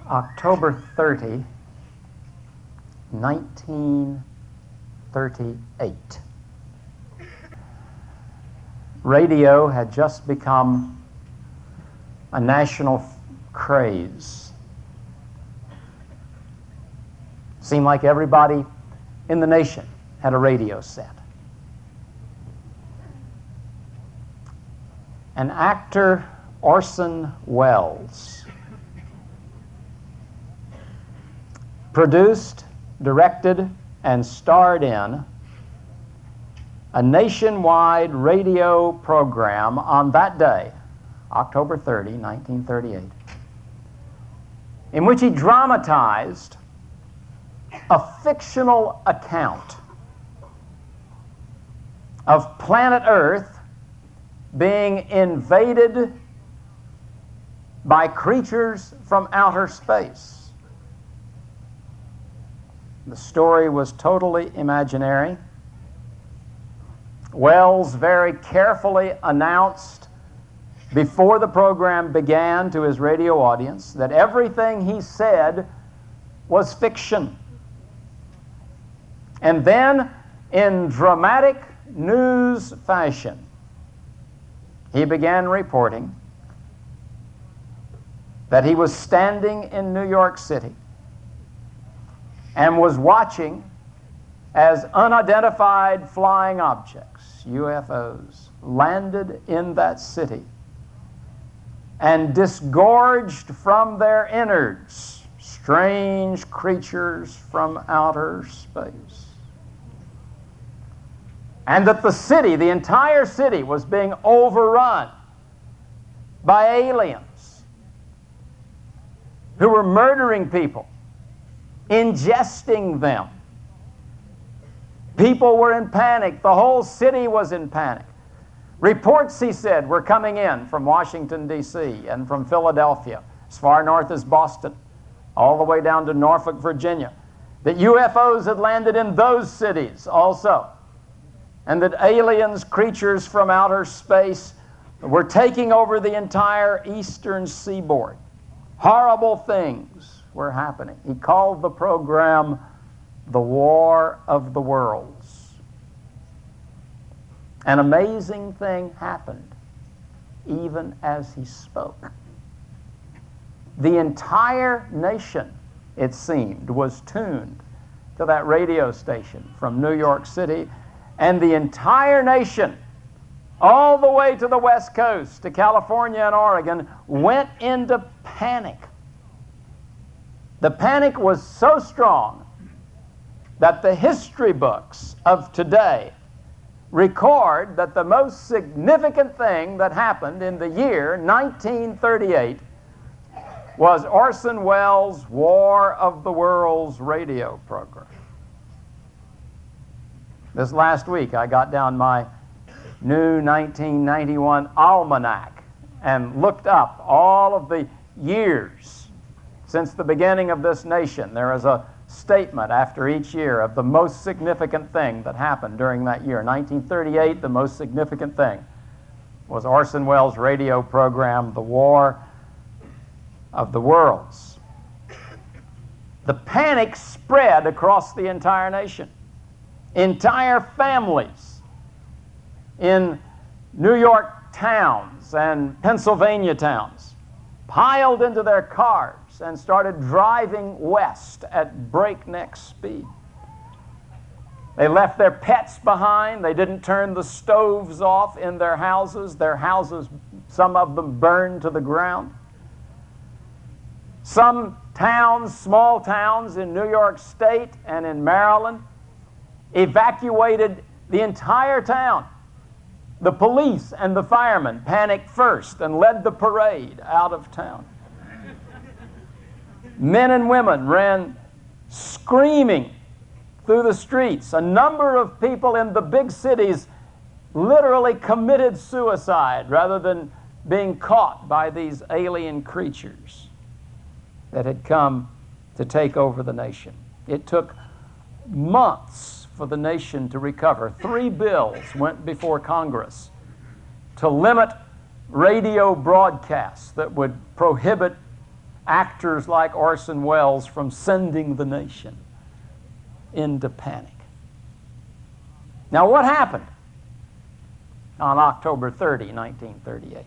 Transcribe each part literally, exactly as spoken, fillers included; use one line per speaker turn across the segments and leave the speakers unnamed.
October thirtieth, nineteen thirty-eight. Radio had just become a national craze. Seemed like everybody in the nation had a radio set. And actor Orson Welles produced, directed, and starred in a nationwide radio program on that day, October thirtieth, nineteen thirty-eight, in which he dramatized a fictional account of planet Earth being invaded by creatures from outer space. The story was totally imaginary. Welles very carefully announced before the program began to his radio audience that everything he said was fiction. And then, in dramatic news fashion, he began reporting that he was standing in New York City and was watching as unidentified flying objects, U F Os, landed in that city and disgorged from their innards strange creatures from outer space. And that the city, the entire city, was being overrun by aliens who were murdering people, ingesting them. People were in panic. The whole city was in panic. Reports, he said, were coming in from Washington, D C and from Philadelphia, as far north as Boston, all the way down to Norfolk, Virginia, that U F Os had landed in those cities also, and that aliens, creatures from outer space, were taking over the entire eastern seaboard. Horrible things were happening. He called the program The War of the Worlds. An amazing thing happened even as he spoke. The entire nation, it seemed, was tuned to that radio station from New York City, and the entire nation, all the way to the West Coast, to California and Oregon, went into panic. The panic was so strong that the history books of today record that the most significant thing that happened in the year nineteen thirty-eight was Orson Welles' War of the Worlds radio program. This last week I got down my new nineteen ninety-one almanac and looked up all of the years since the beginning of this nation. There is a statement after each year of the most significant thing that happened during that year. nineteen thirty-eight, the most significant thing was Orson Welles' radio program, The War of the Worlds. The panic spread across the entire nation. Entire families in New York towns and Pennsylvania towns piled into their cars and started driving west at breakneck speed. They left their pets behind. They didn't turn the stoves off in their houses. Their houses, some of them burned to the ground. Some towns, small towns in New York State and in Maryland, evacuated the entire town. The police and the firemen panicked first and led the parade out of town. Men and women ran screaming through the streets. A number of people in the big cities literally committed suicide rather than being caught by these alien creatures that had come to take over the nation. It took months for the nation to recover. Three bills went before Congress to limit radio broadcasts that would prohibit actors like Orson Welles from sending the nation into panic. Now, what happened on October thirtieth, nineteen thirty-eight?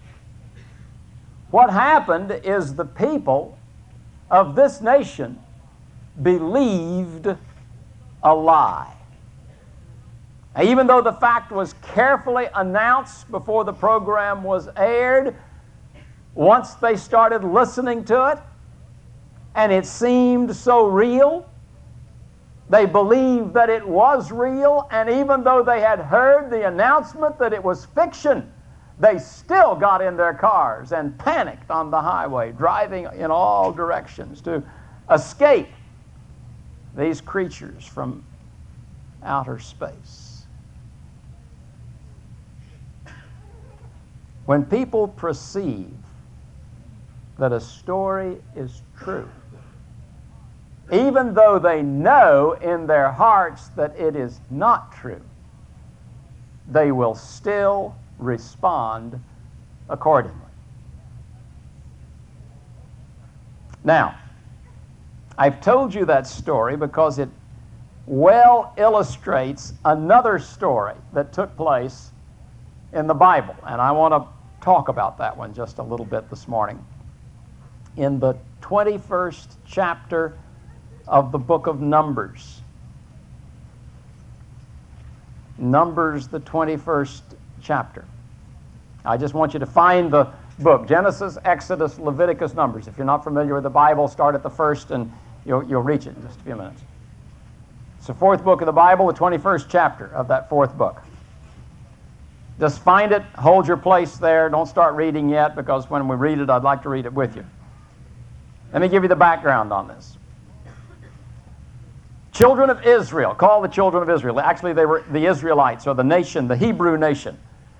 What happened is the people of this nation believed a lie. Even though the fact was carefully announced before the program was aired, once they started listening to it, and it seemed so real, they believed that it was real, and even though they had heard the announcement that it was fiction, they still got in their cars and panicked on the highway, driving in all directions to escape these creatures from outer space. When people perceive that a story is true, even though they know in their hearts that it is not true, they will still respond accordingly. Now, I've told you that story because it well illustrates another story that took place in the Bible, and I want to talk about that one just a little bit this morning. In the twenty-first chapter of the book of Numbers, Numbers, the twenty-first chapter. I just want you to find the book, Genesis, Exodus, Leviticus, Numbers. If you're not familiar with the Bible, start at the first and you'll, you'll reach it in just a few minutes. It's the fourth book of the Bible, the twenty-first chapter of that fourth book. Just find it, hold your place there. Don't start reading yet, because when we read it, I'd like to read it with you. Let me give you the background on this. Children of Israel, call the children of Israel. Actually, they were the Israelites, or the nation, the Hebrew nation,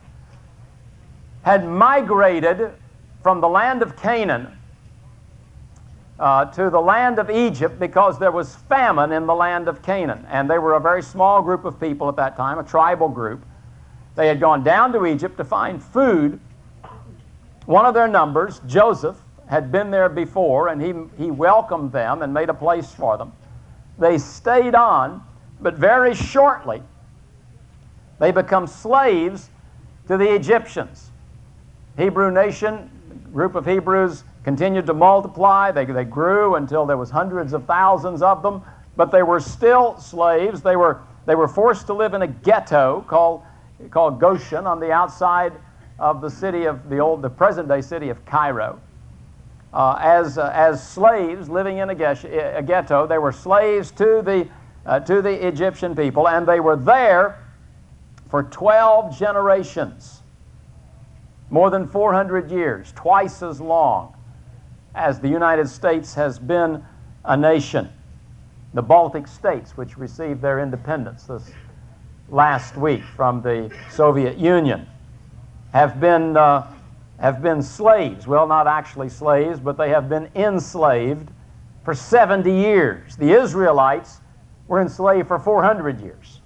had migrated from the land of Canaan uh, to the land of Egypt because there was famine in the land of Canaan. And they were a very small group of people at that time, a tribal group. They had gone down to Egypt to find food. One of their numbers, Joseph, had been there before, and he, he welcomed them and made a place for them. They stayed on, but very shortly they become slaves to the Egyptians. Hebrew nation, group of Hebrews, continued to multiply. They, they grew until there was hundreds of thousands of them, but they were still slaves. They were, they were forced to live in a ghetto called, called Goshen on the outside of the city of the old, the present-day city of Cairo. Uh, as, uh, as slaves living in a, gesh, a ghetto. They were slaves to the, uh, to the Egyptian people, and they were there for twelve generations, more than four hundred years, twice as long as the United States has been a nation. The Baltic states, which received their independence this last week from the Soviet Union, have been uh, have been slaves. Well, not actually slaves, but they have been enslaved for seventy years. The Israelites were enslaved for four hundred years.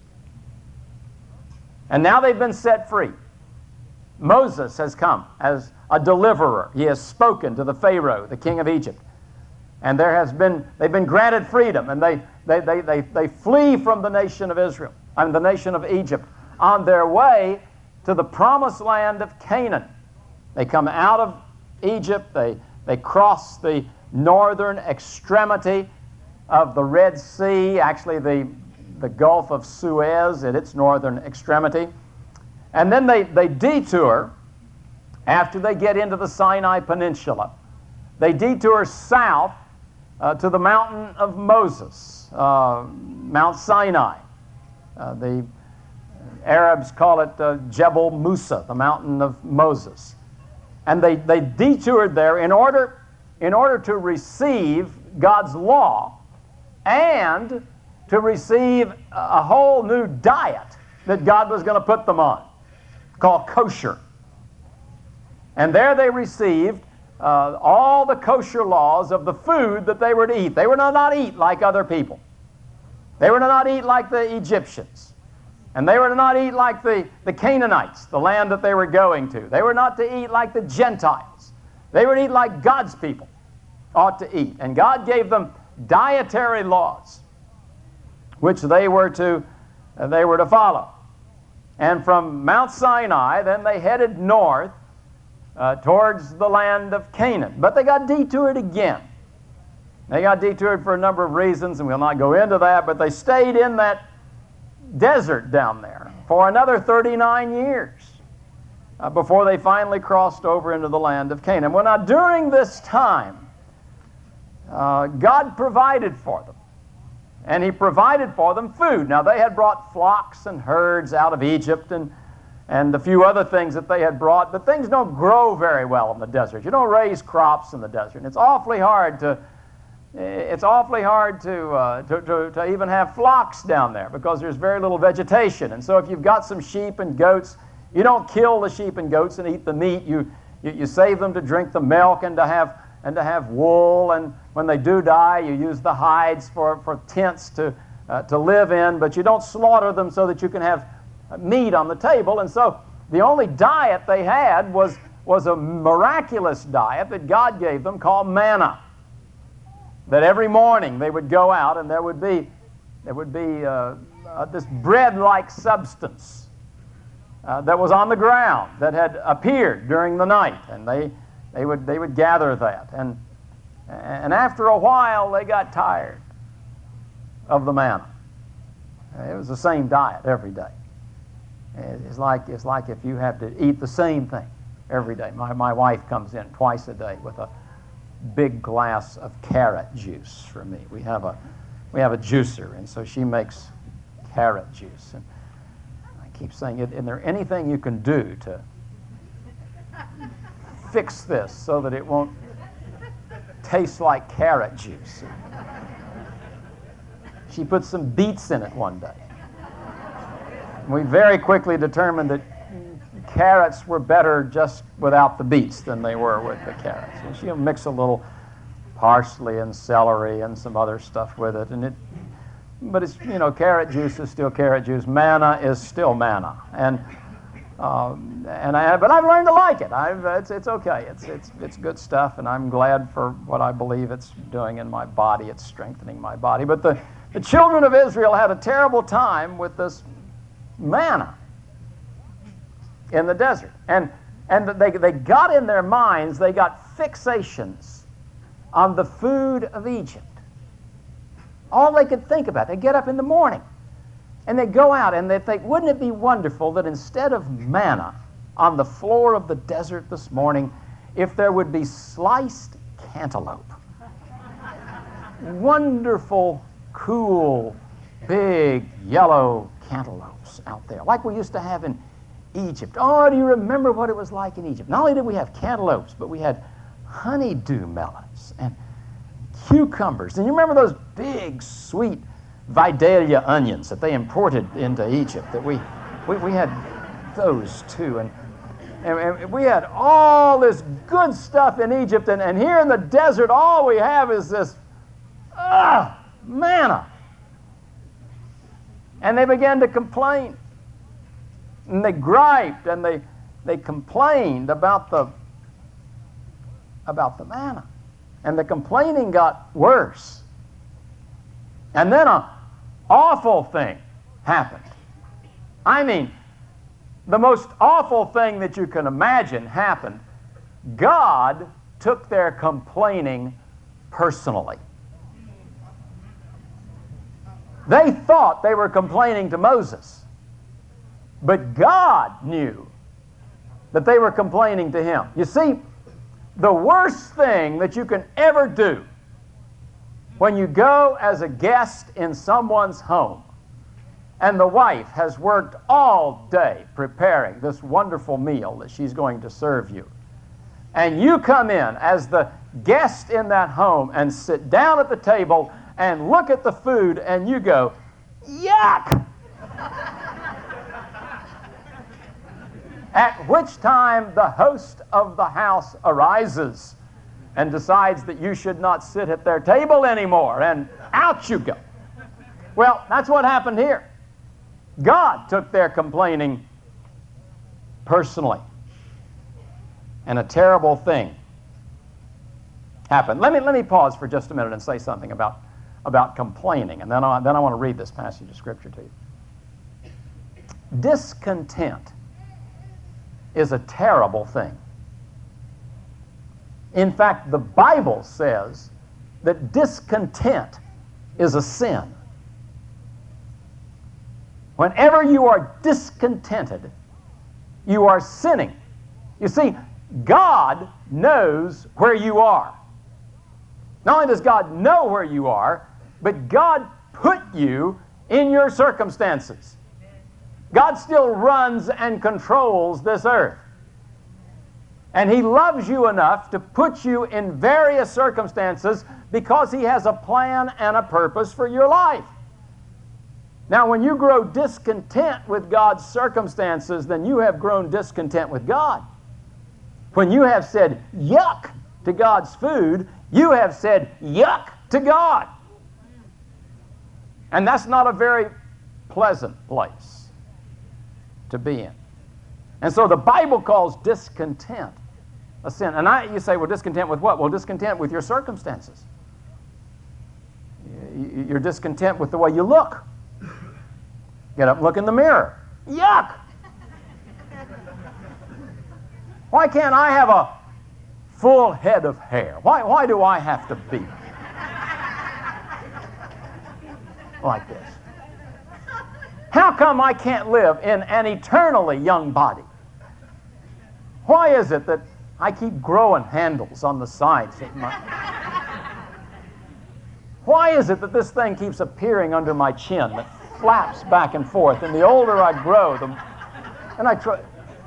And now they've been set free. Moses has come as a deliverer. He has spoken to the Pharaoh, the king of Egypt. And there has been, they've been granted freedom, and they, they, they, they, they flee from the nation of Israel, I mean the nation of Egypt, on their way to the promised land of Canaan. They come out of Egypt, they, they cross the northern extremity of the Red Sea, actually the, the Gulf of Suez at its northern extremity. And then they, they detour, after they get into the Sinai Peninsula, they detour south uh, to the mountain of Moses, uh, Mount Sinai. Uh, the Arabs call it uh, Jebel Musa, the mountain of Moses. And they, they detoured there in order, in order to receive God's law and to receive a whole new diet that God was going to put them on, called kosher. And there they received uh, all the kosher laws of the food that they were to eat. They were to not eat like other people. They were to not eat like the Egyptians. And they were to not eat like the, the Canaanites, the land that they were going to. They were not to eat like the Gentiles. They were to eat like God's people. ought to eat. And God gave them dietary laws, which they were to, uh, they were to follow. And from Mount Sinai, then they headed north uh, towards the land of Canaan. But they got detoured again. They got detoured for a number of reasons, and we'll not go into that, but they stayed in that desert down there for another thirty-nine years uh, before they finally crossed over into the land of Canaan. Well, now, during this time, uh, God provided for them. And He provided for them food. Now, they had brought flocks and herds out of Egypt and, and a few other things that they had brought, but things don't grow very well in the desert. You don't raise crops in the desert. And it's awfully hard to, it's awfully hard to, uh, to, to, to even have flocks down there because there's very little vegetation. And so if you've got some sheep and goats, you don't kill the sheep and goats and eat the meat. You, you, you save them to drink the milk and to have and to have wool, and when they do die, you use the hides for, for tents to, uh, to live in, but you don't slaughter them so that you can have meat on the table. And so the only diet they had was, was a miraculous diet that God gave them called manna. That every morning they would go out and there would be, there would be uh, uh, this bread-like substance uh, that was on the ground that had appeared during the night, and they They would, they would gather that. And, and after a while, they got tired of the manna. It was the same diet every day. It's like, it's like if you have to eat the same thing every day. My, my wife comes in twice a day with a big glass of carrot juice for me. We have a, we have a juicer, and so she makes carrot juice. And I keep saying, is there anything you can do to fix this so that it won't taste like carrot juice? She put some beets in it one day. We very quickly determined that carrots were better just without the beets than they were with the carrots. And she'll mix a little parsley and celery and some other stuff with it. And it, but it's, you know, carrot juice is still carrot juice. Manna is still manna. And Um, and I, but I've learned to like it. I've, it's, it's okay. It's, it's, it's good stuff, and I'm glad for what I believe it's doing in my body. It's strengthening my body. But the, the children of Israel had a terrible time with this manna in the desert. And, and they, they got in their minds, they got fixations on the food of Egypt. All they could think about. They get up in the morning, and they go out and they think, wouldn't it be wonderful that instead of manna on the floor of the desert this morning, if there would be sliced cantaloupe? Wonderful, cool, big, yellow cantaloupes out there, like we used to have in Egypt. Oh, do you remember what it was like in Egypt? Not only did we have cantaloupes, but we had honeydew melons and cucumbers. And you remember those big, sweet Vidalia onions that they imported into Egypt? That we, we, we had those too. And, and, and we had all this good stuff in Egypt. And, and here in the desert, all we have is this ah, manna. And they began to complain. And they griped and they, they complained about the, about the manna. And the complaining got worse. And then a awful thing happened. I mean, the most awful thing that you can imagine happened. God took their complaining personally. They thought they were complaining to Moses, but God knew that they were complaining to him. You see, the worst thing that you can ever do when you go as a guest in someone's home and the wife has worked all day preparing this wonderful meal that she's going to serve you, and you come in as the guest in that home and sit down at the table and look at the food and you go, yuck! At which time the host of the house arises and decides that you should not sit at their table anymore, and out you go. Well, that's what happened here. God took their complaining personally. And a terrible thing happen. Let me, let me pause for just a minute and say something about, about complaining, and then I, then I want to read this passage of Scripture to you. Discontent is a terrible thing. In fact, the Bible says that discontent is a sin. Whenever you are discontented, you are sinning. You see, God knows where you are. Not only does God know where you are, but God put you in your circumstances. God still runs and controls this earth. And He loves you enough to put you in various circumstances because He has a plan and a purpose for your life. Now, when you grow discontent with God's circumstances, then you have grown discontent with God. When you have said yuck to God's food, you have said yuck to God. And that's not a very pleasant place to be in. And so the Bible calls discontent a sin. And I, you say, well, discontent with what? Well, discontent with your circumstances. You're discontent with the way you look. Get up and look in the mirror. Yuck! Why can't I have a full head of hair? Why, why do I have to be like this? How come I can't live in an eternally young body? Why is it that I keep growing handles on the sides of my... Why is it that this thing keeps appearing under my chin that flaps back and forth, and the older I grow, the... and I try...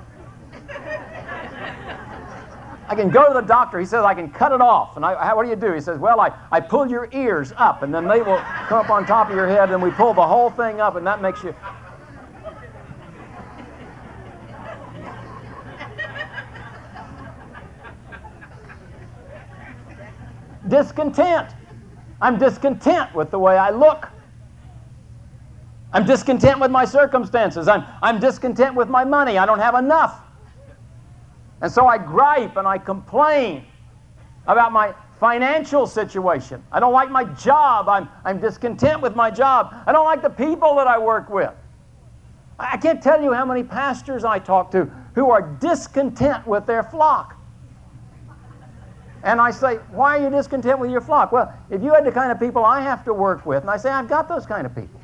I can go to the doctor. He says I can cut it off. And I, how, what do you do? He says, well, I, I pull your ears up, and then they will come up on top of your head, and we pull the whole thing up, and that makes you... Discontent. I'm discontent with the way I look. I'm discontent with my circumstances. I'm, I'm discontent with my money. I don't have enough. And so I gripe and I complain about my financial situation. I don't like my job. I'm, I'm discontent with my job. I don't like the people that I work with. I can't tell you how many pastors I talk to who are discontent with their flock. And I say, why are you discontent with your flock? Well, if you had the kind of people I have to work with, and I say, I've got those kind of people.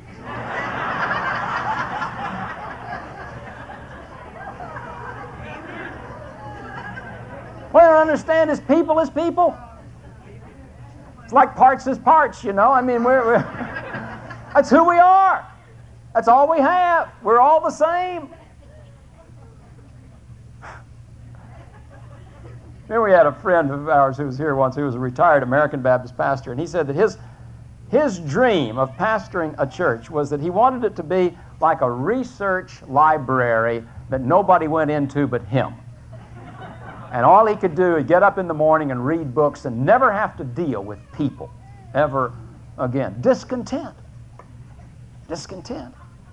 What I don't understand is people is people. It's like parts is parts, you know. I mean, we're, we're that's who we are. That's all we have. We're all the same. Remember, we had a friend of ours who was here once, who was a retired American Baptist pastor, and he said that his, his dream of pastoring a church was that he wanted it to be like a research library that nobody went into but him. And all he could do is get up in the morning and read books and never have to deal with people ever again. Discontent. Discontent.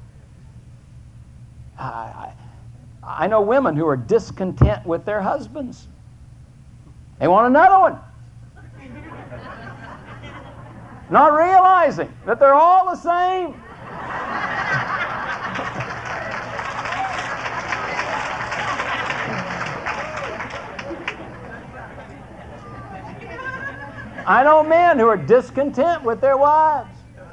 I, I, I know women who are discontent with their husbands. They want another one. Not realizing that they're all the same. I know men who are discontent with their wives.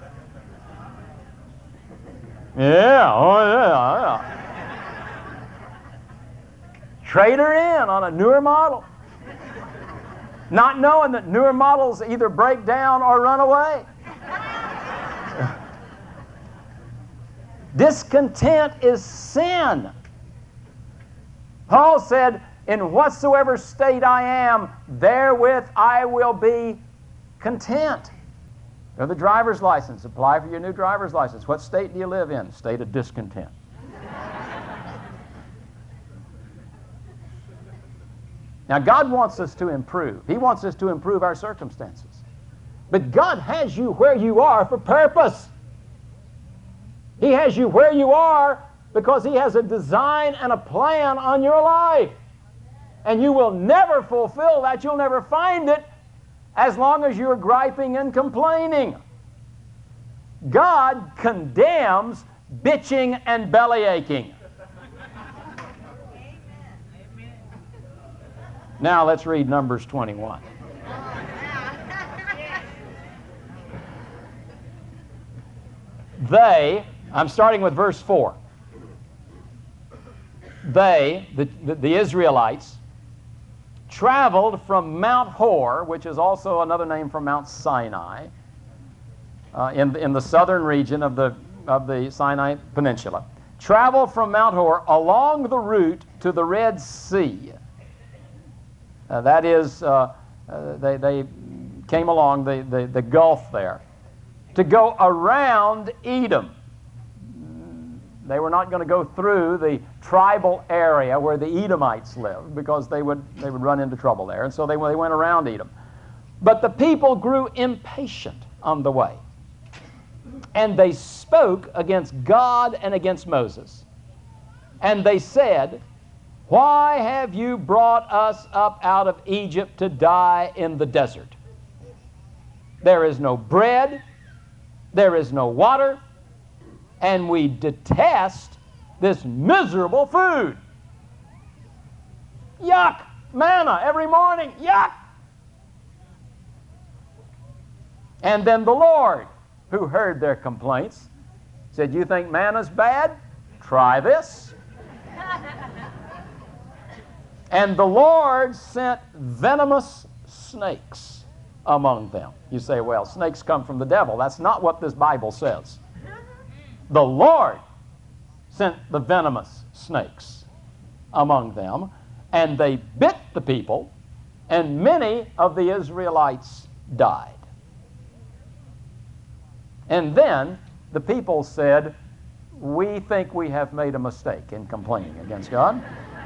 Yeah, oh yeah, yeah. Trade her in on a newer model, not knowing that newer models either break down or run away. Discontent is sin. Paul said, in whatsoever state I am, therewith I will be content. Go to the driver's license. Apply for your new driver's license. What state do you live in? State of discontent. Now, God wants us to improve. He wants us to improve our circumstances. But God has you where you are for purpose. He has you where you are because He has a design and a plan on your life. And you will never fulfill that. You'll never find it as long as you're griping and complaining. God condemns bitching and belly aching. Now let's read Numbers twenty-one. They, I'm starting with verse four. They, the, the, the Israelites, traveled from Mount Hor, which is also another name for Mount Sinai, uh, in, in the southern region of the, of the Sinai Peninsula, traveled from Mount Hor along the route to the Red Sea. Uh, that is, uh, uh, they, they came along the, the, the Gulf there to go around Edom. They were not going to go through the tribal area where the Edomites lived, because they would, they would run into trouble there. And so they, they went around Edom. But the people grew impatient on the way. And they spoke against God and against Moses. And they said, "Why have you brought us up out of Egypt to die in the desert? There is no bread, there is no water, and we detest this miserable food. Yuck! Manna every morning, yuck!" And then the Lord, who heard their complaints, said, "You think manna's bad? Try this." And the Lord sent venomous snakes among them. You say, well, snakes come from the devil. That's not what this Bible says. The Lord sent the venomous snakes among them, and they bit the people, and many of the Israelites died. And then the people said, "We think we have made a mistake in complaining against God."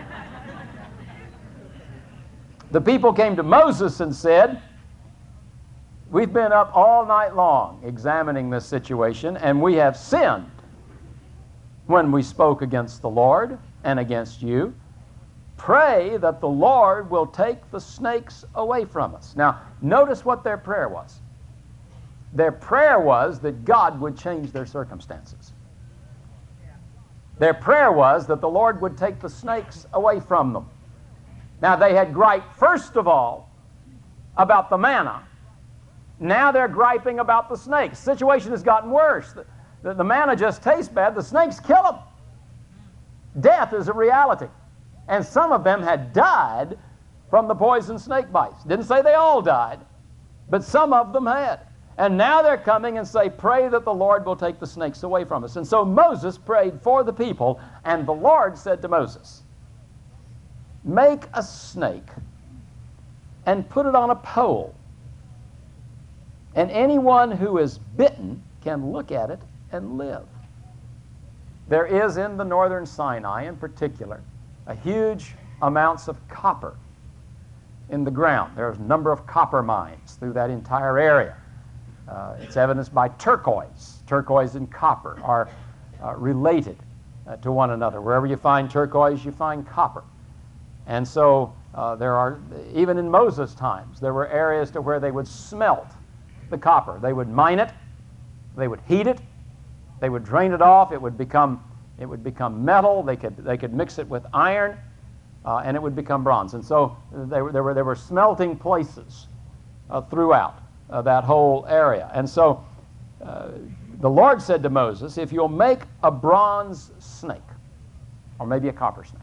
The people came to Moses and said, "We've been up all night long examining this situation, and we have sinned when we spoke against the Lord and against you. Pray that the Lord will take the snakes away from us." Now, notice what their prayer was. Their prayer was that God would change their circumstances. Their prayer was that the Lord would take the snakes away from them. Now, they had griped, first of all, about the manna. Now they're griping about the snakes. The situation has gotten worse. The, the, the manna just tastes bad. The snakes kill them. Death is a reality. And some of them had died from the poison snake bites. Didn't say they all died, but some of them had. And now they're coming and say, "Pray that the Lord will take the snakes away from us." And so Moses prayed for the people, and the Lord said to Moses, "Make a snake and put it on a pole, and anyone who is bitten can look at it and live." There is in the northern Sinai in particular a huge amounts of copper in the ground. There's a number of copper mines through that entire area. Uh, it's evidenced by turquoise. Turquoise and copper are uh, related uh, to one another. Wherever you find turquoise, you find copper. And so uh, there are, even in Moses' times, there were areas to where they would smelt the copper. They would mine it, they would heat it, they would drain it off, it would become, it would become metal, they could, they could mix it with iron, uh, and it would become bronze. And so they were, there, were, there were smelting places uh, throughout uh, that whole area. And so uh, the Lord said to Moses, "If you'll make a bronze snake, or maybe a copper snake,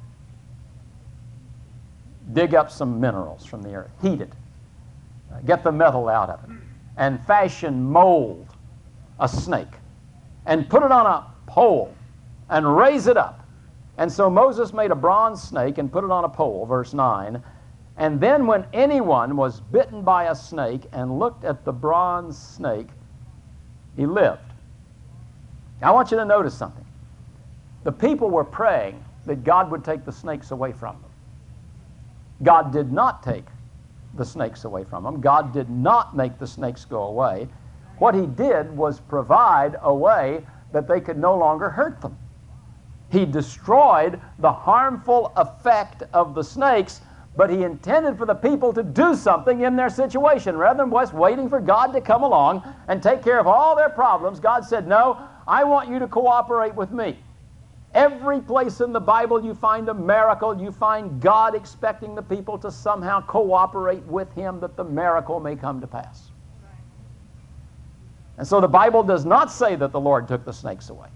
dig up some minerals from the earth, heat it, uh, get the metal out of it, and fashion, mold a snake, and put it on a pole, and raise it up." And so Moses made a bronze snake and put it on a pole, verse nine, "And then when anyone was bitten by a snake and looked at the bronze snake, he lived." Now, I want you to notice something. The people were praying that God would take the snakes away from them. God did not take the snakes away from them. God did not make the snakes go away. What he did was provide a way that they could no longer hurt them. He destroyed the harmful effect of the snakes but he intended for the people to do something in their situation. Rather than just waiting for God to come along and take care of all their problems, God said, no, I want you to cooperate with me. Every place in the Bible you find a miracle, you find God expecting the people to somehow cooperate with him that the miracle may come to pass. And so the Bible does not say that the Lord took the snakes away.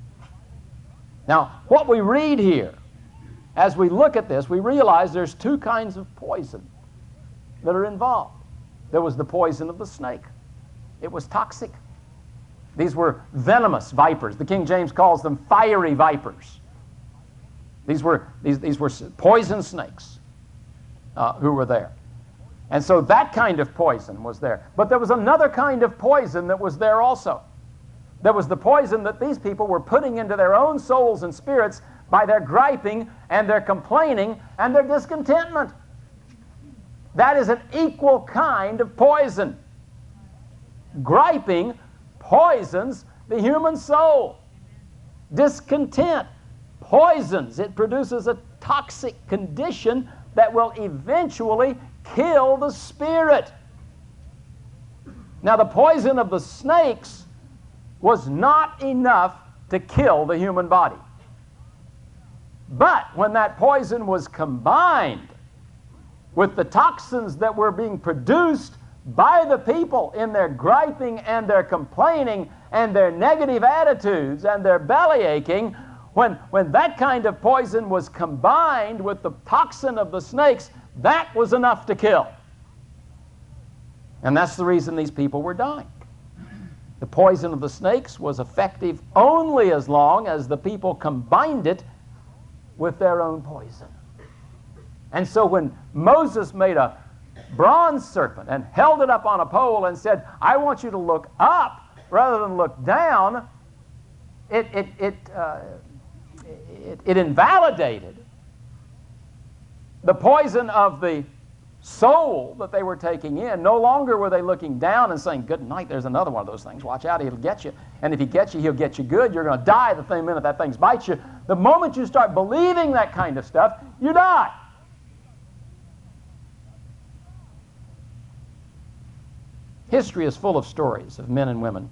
Now, what we read here, as we look at this, we realize there's two kinds of poison that are involved. There was the poison of the snake. It was toxic. These were venomous vipers. The King James calls them fiery vipers. These were, these, these were poison snakes uh, who were there. And so that kind of poison was there. But there was another kind of poison that was there also. There was the poison that these people were putting into their own souls and spirits by their griping and their complaining and their discontentment. That is an equal kind of poison. Griping poisons the human soul. Discontent poisons. It produces a toxic condition that will eventually kill the spirit. Now, the poison of the snakes was not enough to kill the human body. But when that poison was combined with the toxins that were being produced by the people in their griping and their complaining and their negative attitudes and their belly aching, when, when that kind of poison was combined with the toxin of the snakes, that was enough to kill. And that's the reason these people were dying. The poison of the snakes was effective only as long as the people combined it with their own poison. And so when Moses made a bronze serpent and held it up on a pole and said, I want you to look up rather than look down, it, it, it, uh, it, it invalidated the poison of the soul that they were taking in. No longer were they looking down and saying, good night, there's another one of those things. Watch out, he'll get you. And if he gets you, he'll get you good. You're going to die the same minute that thing bites you. The moment you start believing that kind of stuff, you die. History is full of stories of men and women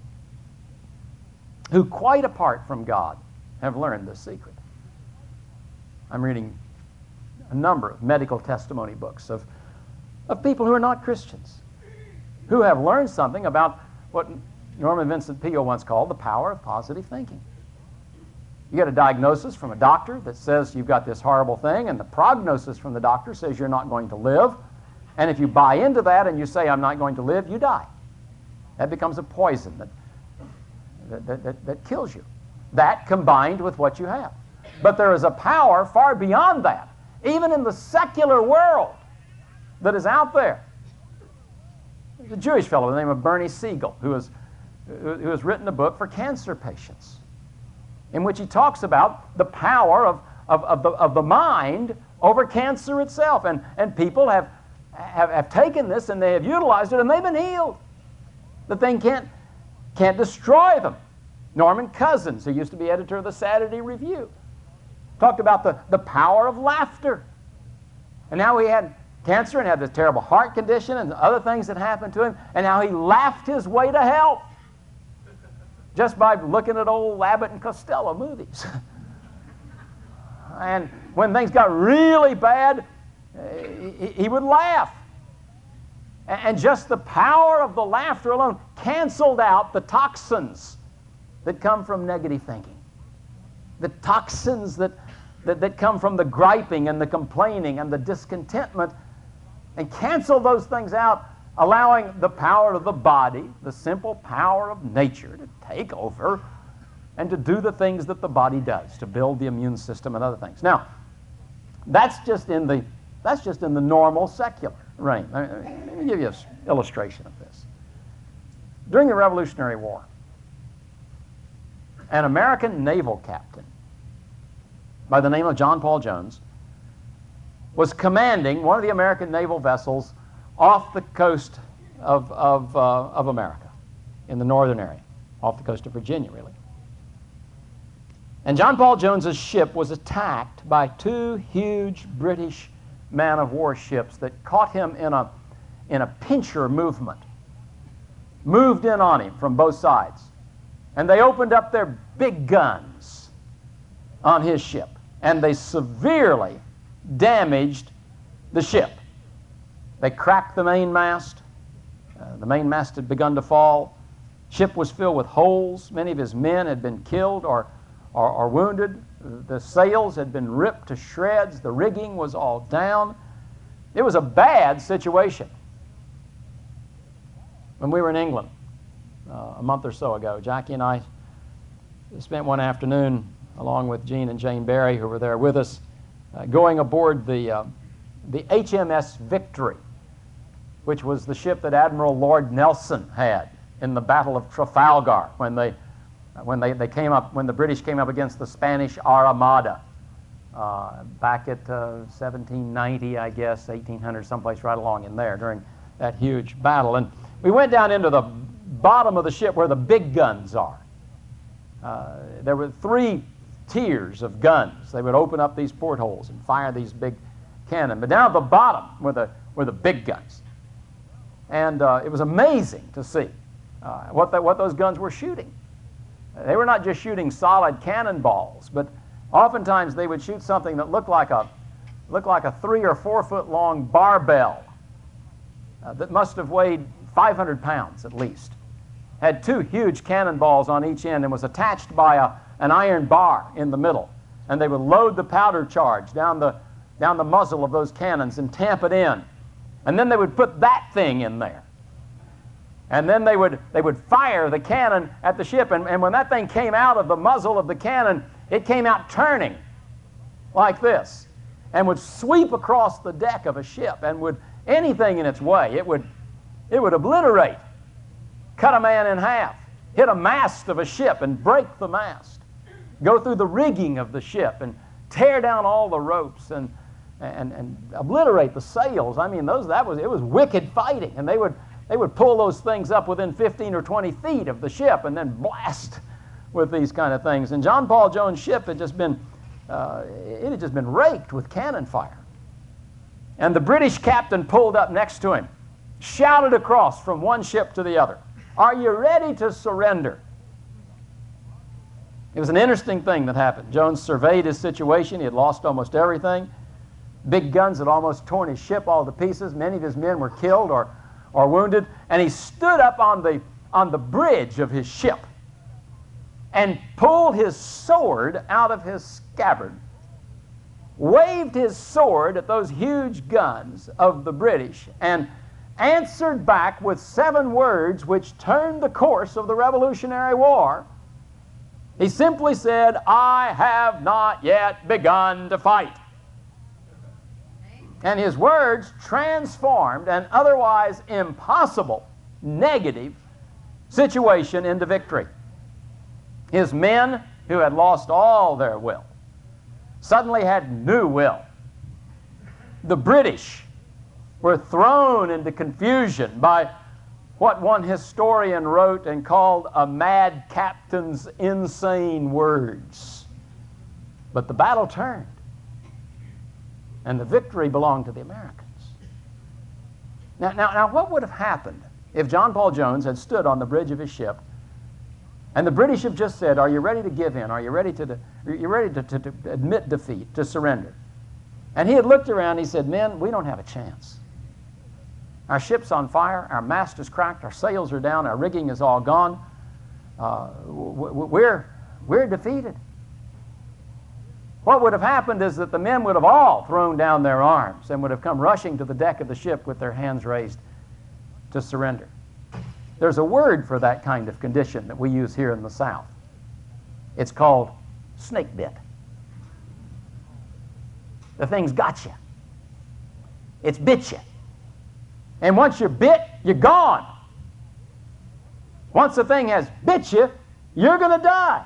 who, quite apart from God, have learned this secret. I'm reading a number of medical testimony books of, of people who are not Christians, who have learned something about what Norman Vincent Peale once called the power of positive thinking. You get a diagnosis from a doctor that says you've got this horrible thing, and the prognosis from the doctor says you're not going to live. And if you buy into that and you say, I'm not going to live, you die. That becomes a poison that, that, that, that, that kills you. That combined with what you have. But there is a power far beyond that, even in the secular world, that is out there. There's a Jewish fellow by the name of Bernie Siegel who has, who has written a book for cancer patients in which he talks about the power of, of, of, the, of the mind over cancer itself. And, and people have Have, have taken this and they have utilized it and they've been healed. The thing can't, can't destroy them. Norman Cousins, who used to be editor of the Saturday Review, talked about the, the power of laughter. And now he had cancer and had this terrible heart condition and other things that happened to him, and now he laughed his way to health just by looking at old Abbott and Costello movies. And when things got really bad, He, he would laugh. And just the power of the laughter alone canceled out the toxins that come from negative thinking. The toxins that, that, that come from the griping and the complaining and the discontentment, and cancel those things out, allowing the power of the body, the simple power of nature, to take over and to do the things that the body does, to build the immune system and other things. Now, that's just in the That's just in the normal secular realm. Let me give you an illustration of this. During the Revolutionary War, an American naval captain by the name of John Paul Jones was commanding one of the American naval vessels off the coast of, of, uh, of America, in the northern area, off the coast of Virginia, really. And John Paul Jones's ship was attacked by two huge British man-of-war ships that caught him in a, in a pincher movement, moved in on him from both sides. And they opened up their big guns on his ship, and they severely damaged the ship. They cracked the mainmast. Uh, the mainmast had begun to fall. Ship was filled with holes. Many of his men had been killed or, or, or wounded. The sails had been ripped to shreds. The rigging was all down. It was a bad situation. When we were in England uh, a month or so ago, Jackie and I spent one afternoon along with Gene and Jane Barry, who were there with us, uh, going aboard the, uh, the H M S Victory, which was the ship that Admiral Lord Nelson had in the Battle of Trafalgar when they, when they, they came up, when the British came up against the Spanish Armada uh, back at uh, seventeen ninety, I guess, eighteen hundred, someplace right along in there during that huge battle. And we went down into the bottom of the ship where the big guns are. Uh, there were three tiers of guns. They would open up these portholes and fire these big cannon. But down at the bottom were the, were the big guns. And uh, it was amazing to see uh, what, the, what those guns were shooting. They were not just shooting solid cannonballs, but oftentimes they would shoot something that looked like a, looked like a three or four foot long barbell uh, that must have weighed five hundred pounds at least. Had two huge cannonballs on each end and was attached by a, an iron bar in the middle. And they would load the powder charge down the, down the muzzle of those cannons and tamp it in. And then they would put that thing in there. And then they would, they would fire the cannon at the ship. And, and when that thing came out of the muzzle of the cannon, it came out turning like this and would sweep across the deck of a ship and would, anything in its way, it would, it would obliterate, cut a man in half, hit a mast of a ship and break the mast, go through the rigging of the ship and tear down all the ropes and And, and obliterate the sails. I mean, those that was it was wicked fighting, and they would they would pull those things up within fifteen or twenty feet of the ship, and then blast with these kind of things. And John Paul Jones' ship had just been uh, it had just been raked with cannon fire. And the British captain pulled up next to him, shouted across from one ship to the other, "Are you ready to surrender?" It was an interesting thing that happened. Jones surveyed his situation. He had lost almost everything. Big guns had almost torn his ship all to pieces. Many of his men were killed or, or wounded. And he stood up on the, on the bridge of his ship and pulled his sword out of his scabbard, waved his sword at those huge guns of the British, and answered back with seven words which turned the course of the Revolutionary War. He simply said, "I have not yet begun to fight." And his words transformed an otherwise impossible negative situation into victory. His men, who had lost all their will, suddenly had new will. The British were thrown into confusion by what one historian wrote and called a mad captain's insane words. But the battle turned, and the victory belonged to the Americans. Now, now, now, what would have happened if John Paul Jones had stood on the bridge of his ship and the British have just said, "Are you ready to give in? Are you ready to, are you ready to, to, to admit defeat, to surrender?" And he had looked around and he said, "Men, we don't have a chance. Our ship's on fire, our mast is cracked, our sails are down, our rigging is all gone. Uh, we're, we're defeated." What would have happened is that the men would have all thrown down their arms and would have come rushing to the deck of the ship with their hands raised to surrender. There's a word for that kind of condition that we use here in the South. It's called snake bit. The thing's got you. It's bit you. And once you're bit, you're gone. Once the thing has bit you, you're going to die.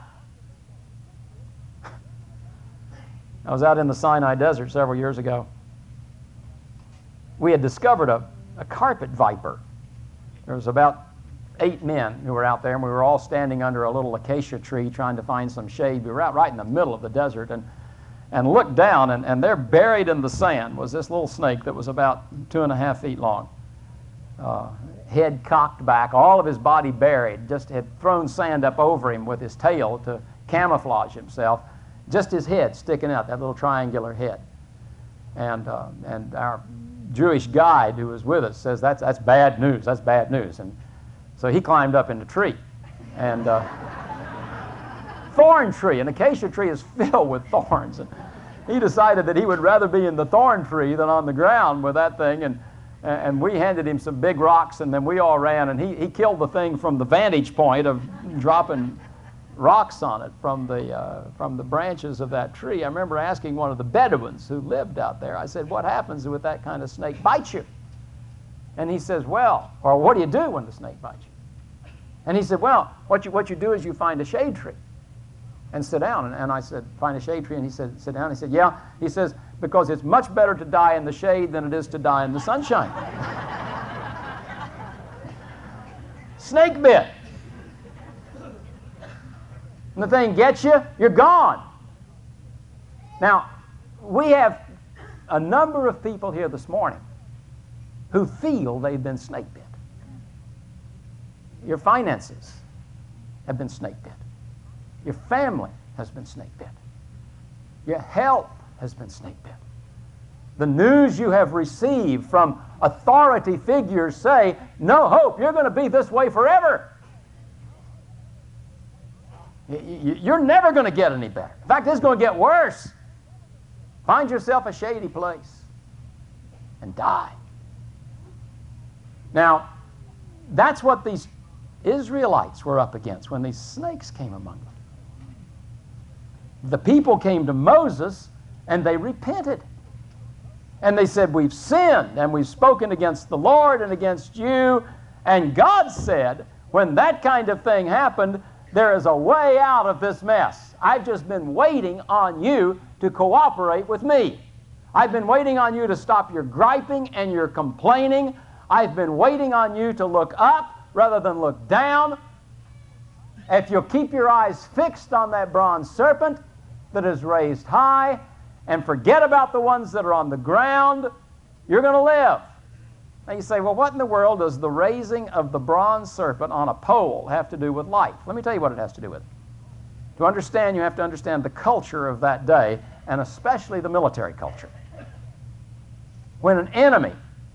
I was out in the Sinai Desert several years ago. We had discovered a, a carpet viper. There was about eight men who were out there, and we were all standing under a little acacia tree trying to find some shade. We were out right in the middle of the desert, and, and looked down, and, and there buried in the sand was this little snake that was about two and a half feet long. Uh, head cocked back, all of his body buried, just had thrown sand up over him with his tail to camouflage himself, just his head sticking out, that little triangular head. And, uh, and our Jewish guide who was with us says, that's, that's bad news, that's bad news. And so he climbed up in the tree. And uh, thorn tree, an acacia tree is filled with thorns. And he decided that he would rather be in the thorn tree than on the ground with that thing. And, and we handed him some big rocks, and then we all ran. And he, he killed the thing from the vantage point of dropping rocks on it from the, uh, from the branches of that tree. I remember asking one of the Bedouins who lived out there, I said, what happens with that kind of snake bites you? And he says, well, or what do you do when the snake bites you? And he said, well, what you, what you do is you find a shade tree and sit down. And, and I said, find a shade tree? And he said, sit down. He said, yeah. He says, because it's much better to die in the shade than it is to die in the sunshine. Snake bit. And the thing gets you, you're gone. Now, we have a number of people here this morning who feel they've been snake bit. Your finances have been snake bit. Your family has been snake bit. Your health has been snake bit. The news you have received from authority figures say, no hope, you're going to be this way forever. You're never going to get any better. In fact, it's going to get worse. Find yourself a shady place and die. Now, that's what these Israelites were up against when these snakes came among them. The people came to Moses and they repented. And they said, we've sinned and we've spoken against the Lord and against you. And God said, when that kind of thing happened, there is a way out of this mess. I've just been waiting on you to cooperate with me. I've been waiting on you to stop your griping and your complaining. I've been waiting on you to look up rather than look down. If you'll keep your eyes fixed on that bronze serpent that is raised high and forget about the ones that are on the ground, you're going to live. Now you say, well, what in the world does the raising of the bronze serpent on a pole have to do with life? Let me tell you what it has to do with it. To understand, you have to understand the culture of that day, and especially the military culture. When an enemy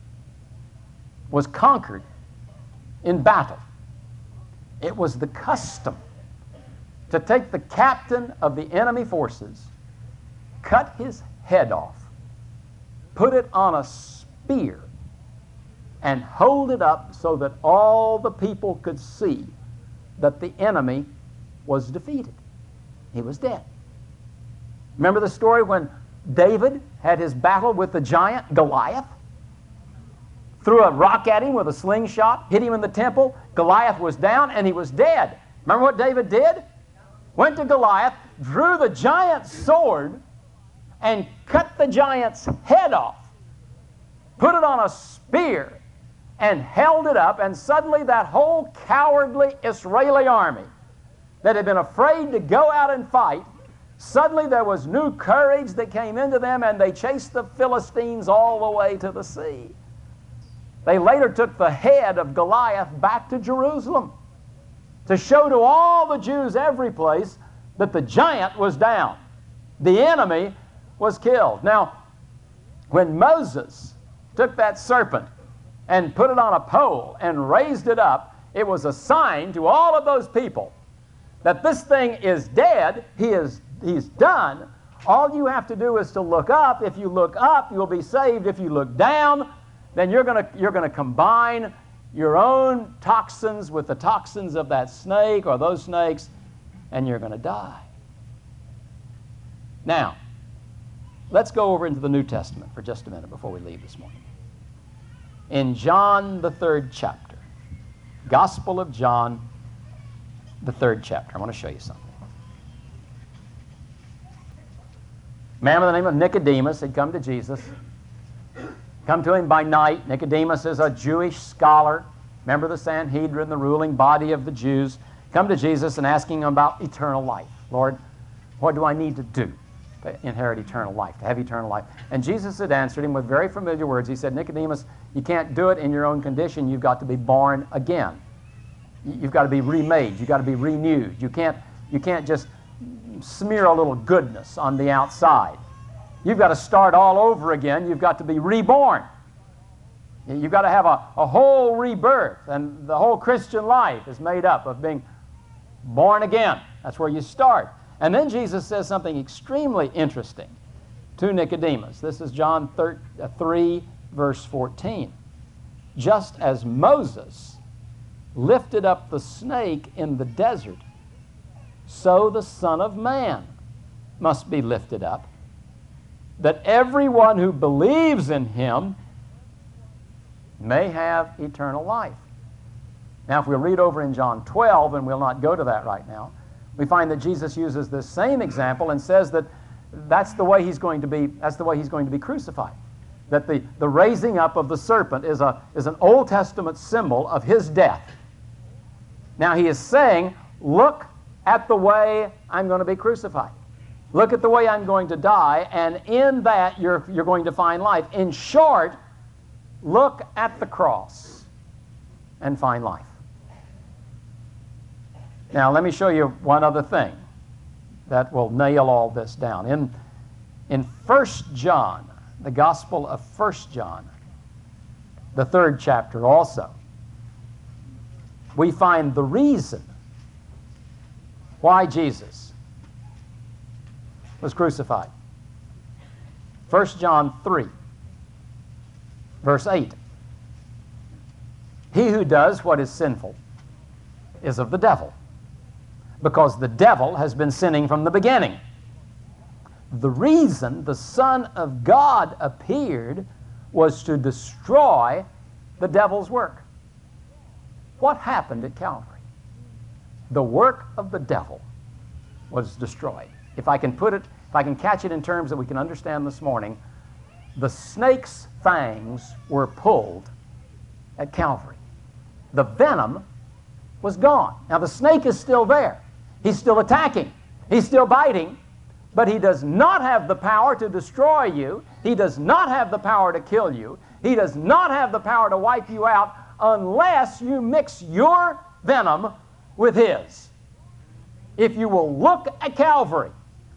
was conquered in battle, it was the custom to take the captain of the enemy forces, cut his head off, put it on a spear, and hold it up so that all the people could see that the enemy was defeated. He was dead. Remember the story when David had his battle with the giant Goliath? Threw a rock at him with a slingshot, hit him in the temple. Goliath was down and he was dead. Remember what David did? Went to Goliath, drew the giant's sword, and cut the giant's head off, put it on a spear, and held it up, and suddenly that whole cowardly Israeli army that had been afraid to go out and fight, suddenly there was new courage that came into them, and they chased the Philistines all the way to the sea. They later took the head of Goliath back to Jerusalem to show to all the Jews every place that the giant was down. The enemy was killed. Now, when Moses took that serpent and put it on a pole and raised it up, it was a sign to all of those people that this thing is dead, he is, he's done. All you have to do is to look up. If you look up, you'll be saved. If you look down, then you're going to you're going to combine your own toxins with the toxins of that snake or those snakes, and you're going to die. Now, let's go over into the New Testament for just a minute before we leave this morning. In John, the third chapter, Gospel of John, the third chapter. I want to show you something. A man by the name of Nicodemus had come to Jesus. Come to him by night. Nicodemus is a Jewish scholar, member of the Sanhedrin, the ruling body of the Jews. Come to Jesus and asking him about eternal life. Lord, what do I need to do to inherit eternal life, to have eternal life? And Jesus had answered him with very familiar words. He said, Nicodemus, you can't do it in your own condition. You've got to be born again. You've got to be remade. You've got to be renewed. You can't, you can't just smear a little goodness on the outside. You've got to start all over again. You've got to be reborn. You've got to have a, a whole rebirth. And the whole Christian life is made up of being born again. That's where you start. And then Jesus says something extremely interesting to Nicodemus. This is John three, verse fourteen. Just as Moses lifted up the snake in the desert, so the Son of Man must be lifted up, that everyone who believes in him may have eternal life. Now, if we read over in John twelve, and we'll not go to that right now, we find that Jesus uses this same example and says that that's the way he's going to be, that's the way he's going to be crucified. That the, the raising up of the serpent is, a, is an Old Testament symbol of his death. Now, he is saying, look at the way I'm going to be crucified. Look at the way I'm going to die, and in that you're, you're going to find life. In short, look at the cross and find life. Now, let me show you one other thing that will nail all this down. In, in First John, the Gospel of First John, the third chapter also, we find the reason why Jesus was crucified. First John three, verse eight. He who does what is sinful is of the devil, because the devil has been sinning from the beginning. The reason the Son of God appeared was to destroy the devil's work. What happened at Calvary? The work of the devil was destroyed. If I can put it, if I can catch it in terms that we can understand this morning, the snake's fangs were pulled at Calvary. The venom was gone. Now the snake is still there. He's still attacking. He's still biting. But he does not have the power to destroy you. He does not have the power to kill you. He does not have the power to wipe you out unless you mix your venom with his. If you will look at Calvary,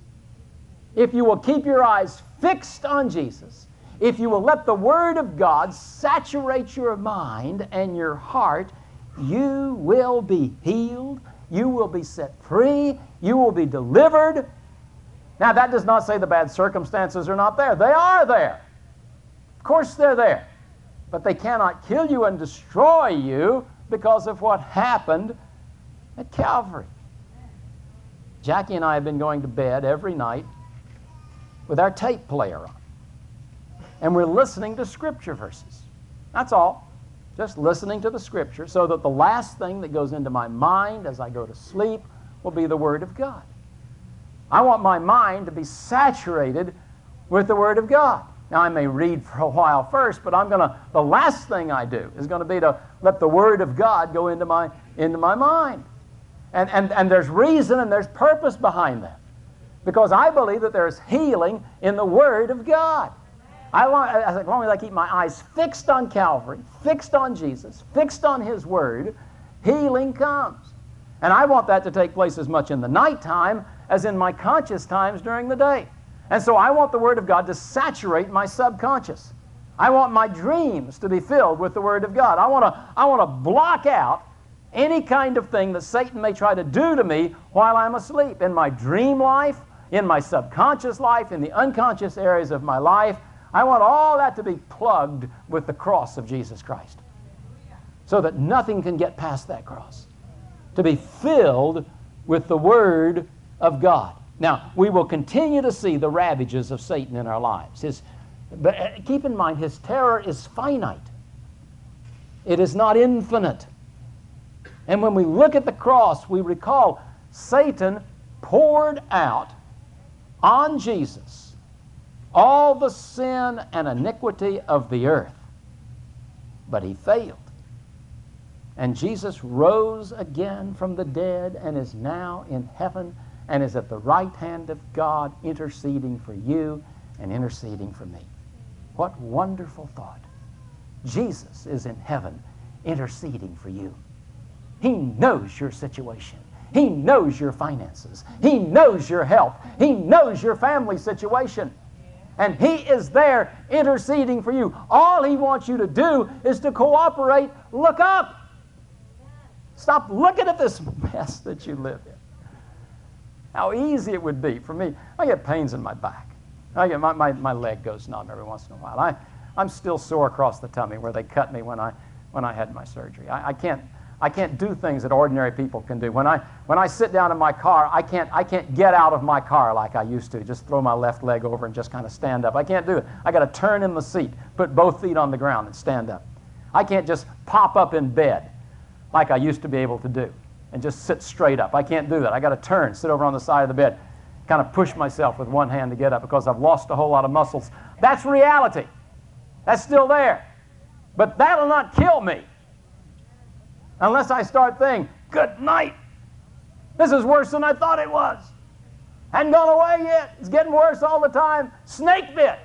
if you will keep your eyes fixed on Jesus, if you will let the Word of God saturate your mind and your heart, you will be healed, you will be set free, you will be delivered. Now, that does not say the bad circumstances are not there. They are there. Of course they're there. But they cannot kill you and destroy you because of what happened at Calvary. Jackie and I have been going to bed every night with our tape player on. And we're listening to Scripture verses. That's all. Just listening to the Scripture so that the last thing that goes into my mind as I go to sleep will be the Word of God. I want my mind to be saturated with the Word of God. Now, I may read for a while first, but I'm going to, the last thing I do is going to be to let the Word of God go into my, into my mind. And, and, and there's reason and there's purpose behind that. Because I believe that there's healing in the Word of God. I want, as long as I keep my eyes fixed on Calvary, fixed on Jesus, fixed on His Word, healing comes. And I want that to take place as much in the nighttime as in my conscious times during the day. And so I want the Word of God to saturate my subconscious. I want my dreams to be filled with the Word of God. I want to, I want to block out any kind of thing that Satan may try to do to me while I'm asleep. In my dream life, in my subconscious life, in the unconscious areas of my life, I want all that to be plugged with the cross of Jesus Christ, so that nothing can get past that cross. To be filled with the Word of God. Now, we will continue to see the ravages of Satan in our lives. His, but keep in mind, his terror is finite. It is not infinite. And when we look at the cross, we recall Satan poured out on Jesus all the sin and iniquity of the earth. But he failed. And Jesus rose again from the dead and is now in heaven and is at the right hand of God, interceding for you and interceding for me. What wonderful thought. Jesus is in heaven interceding for you. He knows your situation. He knows your finances. He knows your health. He knows your family situation. And He is there interceding for you. All He wants you to do is to cooperate. Look up. Stop looking at this mess that you live in. How easy it would be for me. I get pains in my back. I get my, my, my leg goes numb every once in a while. I, I'm still sore across the tummy where they cut me when I, when I had my surgery. I, I can't I can't do things that ordinary people can do. When I when I sit down in my car, I can't I can't get out of my car like I used to. Just throw my left leg over and just kind of stand up. I can't do it. I got to turn in the seat, put both feet on the ground and stand up. I can't just pop up in bed like I used to be able to do and just sit straight up. I can't do that. I got to turn, sit over on the side of the bed, kind of push myself with one hand to get up because I've lost a whole lot of muscles. That's reality. That's still there. But that'll not kill me. Unless I start thinking, good night. This is worse than I thought it was. Hadn't gone away yet. It's getting worse all the time. Snake bit.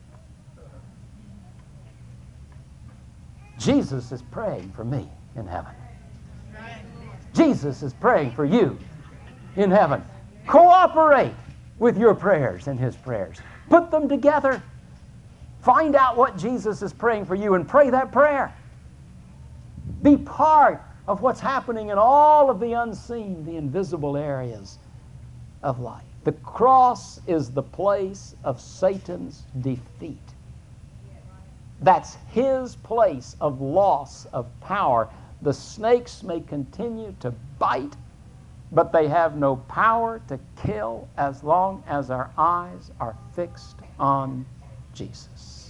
Jesus is praying for me in heaven. Jesus is praying for you in heaven. Cooperate with your prayers and His prayers. Put them together. Find out what Jesus is praying for you and pray that prayer. Be part of what's happening in all of the unseen, the invisible areas of life. The cross is the place of Satan's defeat. That's his place of loss of power. The snakes may continue to bite, but they have no power to kill as long as our eyes are fixed on Jesus.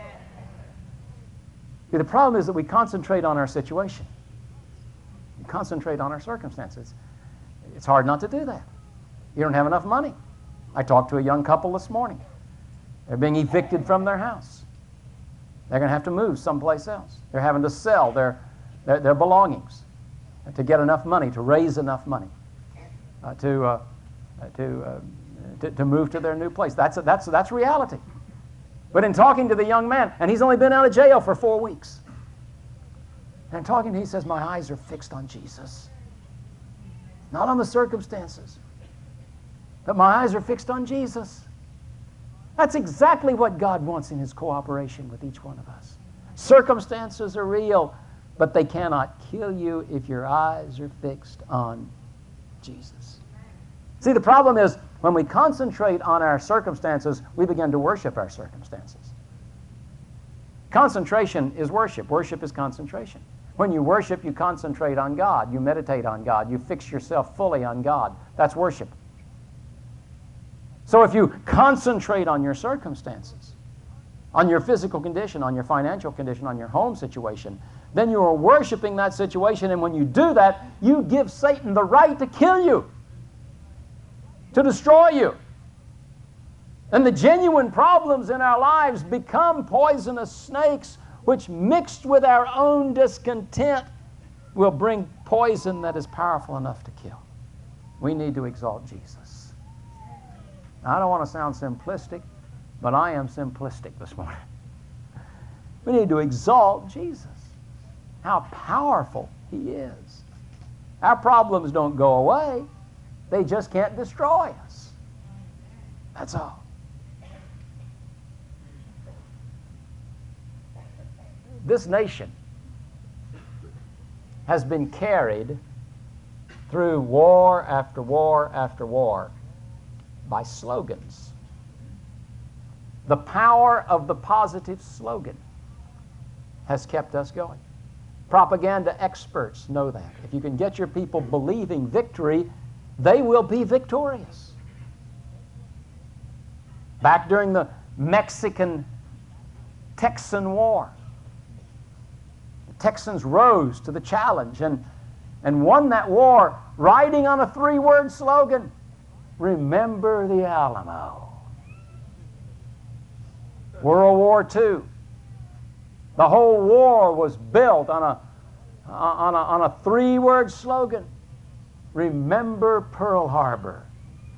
See, the problem is that we concentrate on our situation. We concentrate on our circumstances. It's hard not to do that. You don't have enough money. I talked to a young couple this morning. They're being evicted from their house. They're going to have to move someplace else. They're having to sell their, their, their belongings to get enough money, to raise enough money, uh, to, uh, to, uh, to, to move to their new place. That's, a, that's, that's reality. But in talking to the young man, and he's only been out of jail for four weeks, and in talking to him, he says, my eyes are fixed on Jesus. Not on the circumstances, but my eyes are fixed on Jesus. That's exactly what God wants in His cooperation with each one of us. Circumstances are real, but they cannot kill you if your eyes are fixed on Jesus. See, the problem is when we concentrate on our circumstances, we begin to worship our circumstances. Concentration is worship. Worship is concentration. When you worship, you concentrate on God. You meditate on God. You fix yourself fully on God. That's worship. So if you concentrate on your circumstances, on your physical condition, on your financial condition, on your home situation, then you are worshiping that situation, and when you do that, you give Satan the right to kill you, to destroy you. And the genuine problems in our lives become poisonous snakes, which mixed with our own discontent will bring poison that is powerful enough to kill. We need to exalt Jesus. I don't want to sound simplistic, but I am simplistic this morning. We need to exalt Jesus. How powerful He is. Our problems don't go away. They just can't destroy us. That's all. This nation has been carried through war after war after war by slogans. The power of the positive slogan has kept us going. Propaganda experts know that. If you can get your people believing victory, they will be victorious. Back during the Mexican-Texan War, the Texans rose to the challenge and, and won that war riding on a three-word slogan: remember the Alamo. World War Two. The whole war was built on a, on a, on a three-word slogan: remember Pearl Harbor.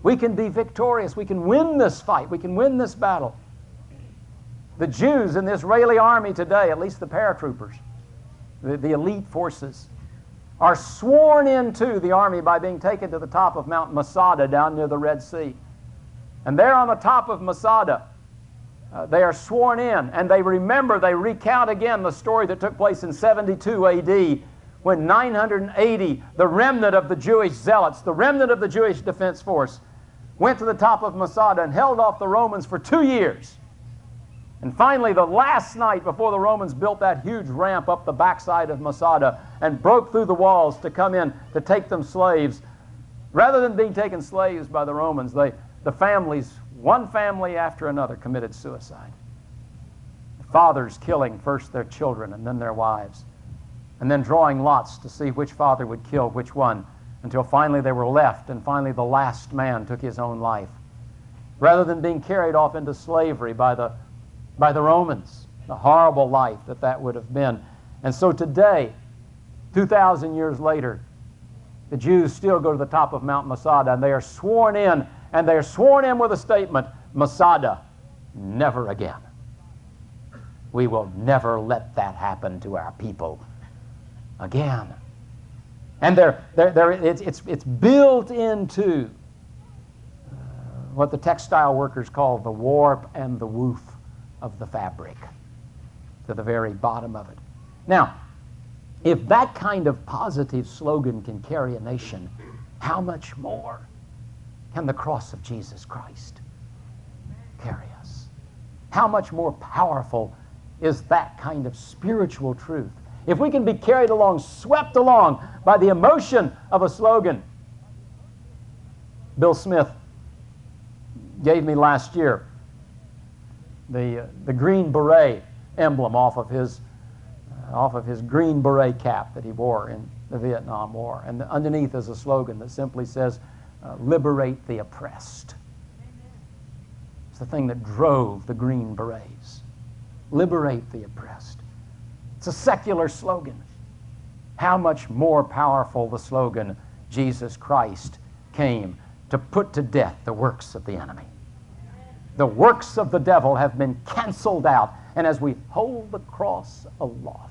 We can be victorious. We can win this fight. We can win this battle. The Jews in the Israeli army today, at least the paratroopers, the, the elite forces, are sworn into the army by being taken to the top of Mount Masada down near the Red Sea. And there on the top of Masada, uh, they are sworn in, and they remember, they recount again the story that took place in seventy-two A D when nine hundred eighty, the remnant of the Jewish zealots, the remnant of the Jewish defense force, went to the top of Masada and held off the Romans for two years. And finally, the last night before the Romans built that huge ramp up the backside of Masada and broke through the walls to come in to take them slaves, rather than being taken slaves by the Romans, they, the families, one family after another, committed suicide. The fathers killing first their children and then their wives, and then drawing lots to see which father would kill which one, until finally they were left, and finally the last man took his own life, rather than being carried off into slavery by the by the Romans, the horrible life that that would have been. And so today, two thousand years later, the Jews still go to the top of Mount Masada, and they are sworn in, and they are sworn in with a statement, Masada, never again. We will never let that happen to our people again. And they're, they're, they're, it's, it's, it's built into uh, what the textile workers call the warp and the woof of the fabric, to the very bottom of it. Now, if that kind of positive slogan can carry a nation, how much more can the cross of Jesus Christ carry us? How much more powerful is that kind of spiritual truth? If we can be carried along, swept along by the emotion of a slogan. Bill Smith gave me last year the, uh, the green beret emblem off of his uh, off of his green beret cap that he wore in the Vietnam War. And underneath is a slogan that simply says, uh, liberate the oppressed. It's the thing that drove the Green Berets. Liberate the oppressed. It's a secular slogan. How much more powerful the slogan, Jesus Christ came to put to death the works of the enemy. The works of the devil have been canceled out, and as we hold the cross aloft,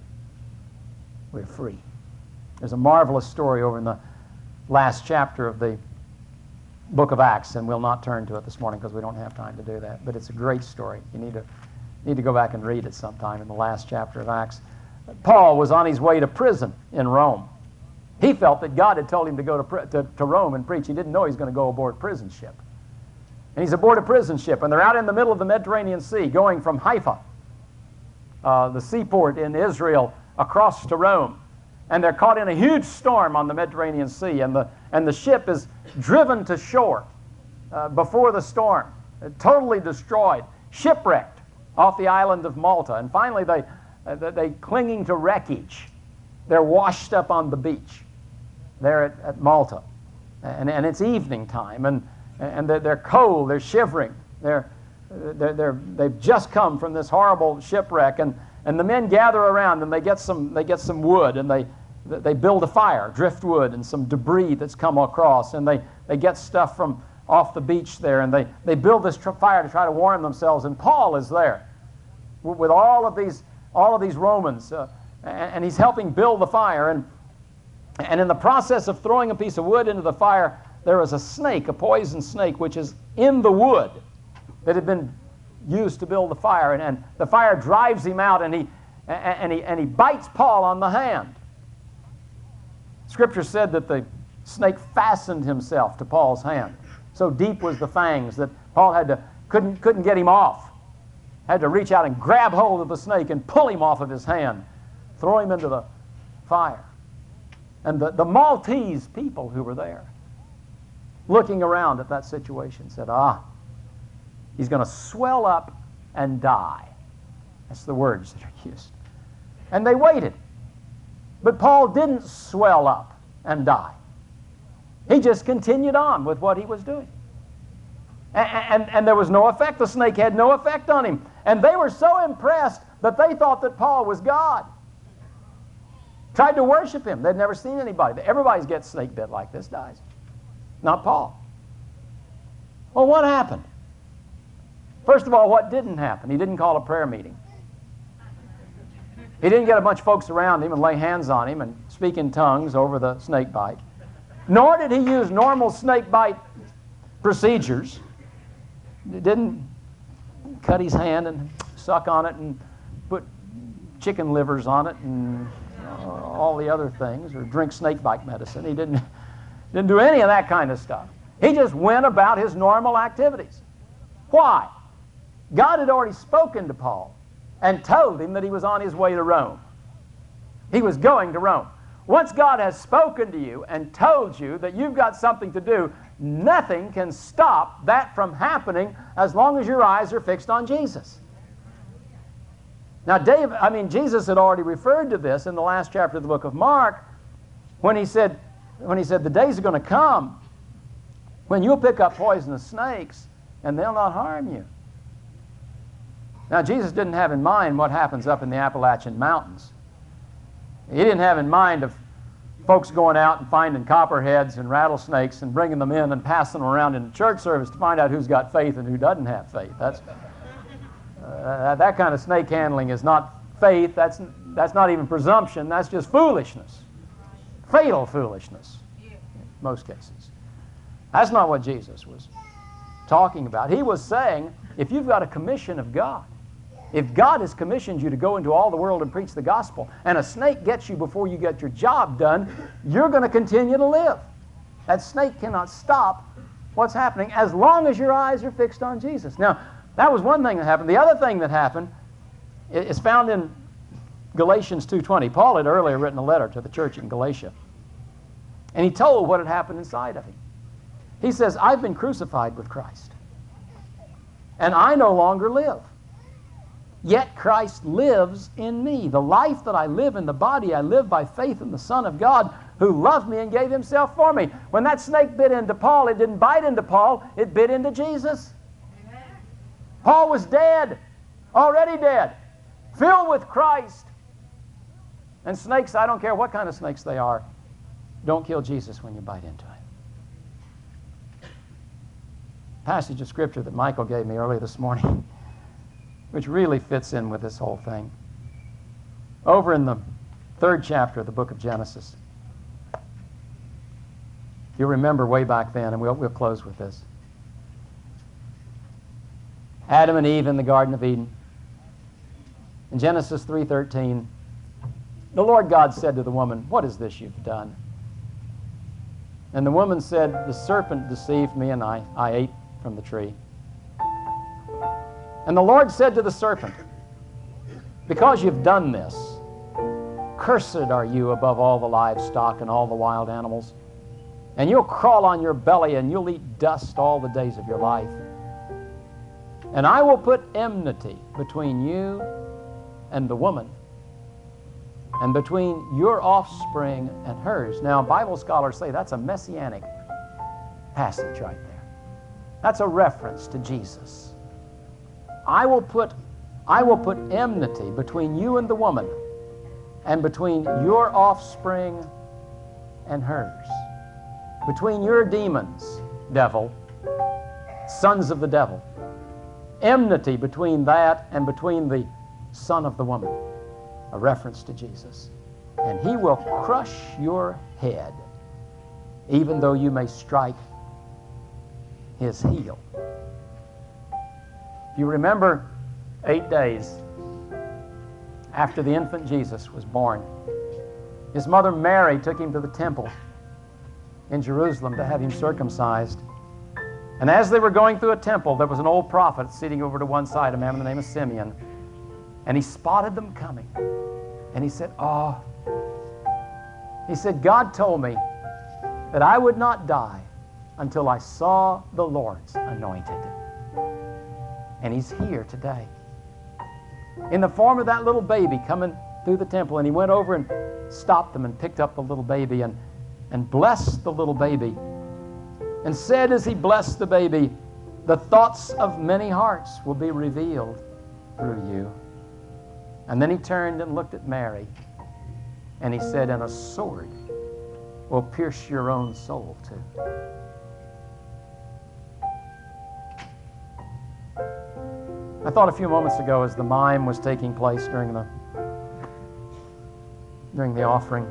we're free. There's a marvelous story over in the last chapter of the book of Acts, and we'll not turn to it this morning because we don't have time to do that, but it's a great story. You need to, need to go back and read it sometime in the last chapter of Acts. Paul was on his way to prison in Rome. He felt that God had told him to go to, to, to Rome and preach. He didn't know he was going to go aboard a prison ship. And he's aboard a prison ship, and they're out in the middle of the Mediterranean Sea, going from Haifa, uh, the seaport in Israel, across to Rome. And they're caught in a huge storm on the Mediterranean Sea, and the, and the ship is driven to shore uh, before the storm, uh, totally destroyed, shipwrecked off the island of Malta. And finally, they, uh, they clinging to wreckage, they're washed up on the beach there at, at Malta. And, and it's evening time, and And they're, they're cold, they're shivering, they're, they're, they're, they've just come from this horrible shipwreck, and, and the men gather around, and they get some, they get some wood, and they, they build a fire, driftwood, and some debris that's come across, and they, they get stuff from off the beach there, and they, they build this tr- fire to try to warm themselves, and Paul is there with all of these, all of these Romans, uh, and, and he's helping build the fire, and, and in the process of throwing a piece of wood into the fire, there was a snake, a poison snake, which is in the wood that had been used to build the fire. And, and the fire drives him out, and he, and, he, and he bites Paul on the hand. Scripture said that the snake fastened himself to Paul's hand. So deep was the fangs that Paul had to, couldn't, couldn't get him off. Had to reach out and grab hold of the snake and pull him off of his hand, throw him into the fire. And the, the Maltese people who were there, looking around at that situation, said, ah, he's going to swell up and die. That's the words that are used. And they waited. But Paul didn't swell up and die. He just continued on with what he was doing. And, and, and there was no effect. The snake had no effect on him. And they were so impressed that they thought that Paul was God. Tried to worship him. They'd never seen anybody. Everybody gets snake bit like this dies. Not Paul. Well, what happened? First of all, what didn't happen? He didn't call a prayer meeting. He didn't get a bunch of folks around him and lay hands on him and speak in tongues over the snake bite. Nor did he use normal snake bite procedures. He didn't cut his hand and suck on it and put chicken livers on it and uh, all the other things, or drink snake bite medicine. He didn't, didn't do any of that kind of stuff. He just went about his normal activities. Why? God had already spoken to Paul and told him that he was on his way to Rome. He was going to Rome. Once God has spoken to you and told you that you've got something to do, nothing can stop that from happening as long as your eyes are fixed on Jesus. Now, David, I mean, Jesus had already referred to this in the last chapter of the book of Mark when he said, when he said, the days are going to come when you'll pick up poisonous snakes and they'll not harm you. Now, Jesus didn't have in mind what happens up in the Appalachian Mountains. He didn't have in mind of folks going out and finding copperheads and rattlesnakes and bringing them in and passing them around in the church service to find out who's got faith and who doesn't have faith. That's, uh, that kind of snake handling is not faith. That's, that's not even presumption. That's just foolishness. Fatal foolishness in most cases. That's not what Jesus was talking about. He was saying, if you've got a commission of God, if God has commissioned you to go into all the world and preach the gospel, and a snake gets you before you get your job done, you're going to continue to live. That snake cannot stop what's happening as long as your eyes are fixed on Jesus. Now, that was one thing that happened. The other thing that happened is found in Galatians two twenty. Paul had earlier written a letter to the church in Galatia, and he told what had happened inside of him. He says, I've been crucified with Christ, and I no longer live. Yet Christ lives in me. The life that I live in the body, I live by faith in the Son of God who loved me and gave himself for me. When that snake bit into Paul, it didn't bite into Paul, it bit into Jesus. Amen. Paul was dead, already dead, filled with Christ. And snakes, I don't care what kind of snakes they are, don't kill Jesus when you bite into him. Passage of Scripture that Michael gave me earlier this morning, which really fits in with this whole thing. Over in the third chapter of the book of Genesis. You remember way back then, and we'll, we'll close with this. Adam and Eve in the Garden of Eden. In Genesis three thirteen, the Lord God said to the woman, what is this you've done? And the woman said, the serpent deceived me, and I, I ate from the tree. And the Lord said to the serpent, because you've done this, cursed are you above all the livestock and all the wild animals, and you'll crawl on your belly and you'll eat dust all the days of your life. And I will put enmity between you and the woman, and between your offspring and hers. Now, Bible scholars say that's a messianic passage right there. That's a reference to Jesus. I will put, I will put enmity between you and the woman, and between your offspring and hers. Between your demons, devil, sons of the devil. Enmity between that and between the son of the woman. A reference to Jesus. And he will crush your head, even though you may strike his heel. If you remember, eight days after the infant Jesus was born, his mother Mary took him to the temple in Jerusalem to have him circumcised. And as they were going through a temple, there was an old prophet sitting over to one side, a man by the name of Simeon, and he spotted them coming. And he said, oh, he said, God told me that I would not die until I saw the Lord's anointed. And he's here today in the form of that little baby coming through the temple. And he went over and stopped them and picked up the little baby and, and blessed the little baby and said as he blessed the baby, the thoughts of many hearts will be revealed through you. And then he turned and looked at Mary and he said, and a sword will pierce your own soul too. I thought a few moments ago as the mime was taking place during the during the offering.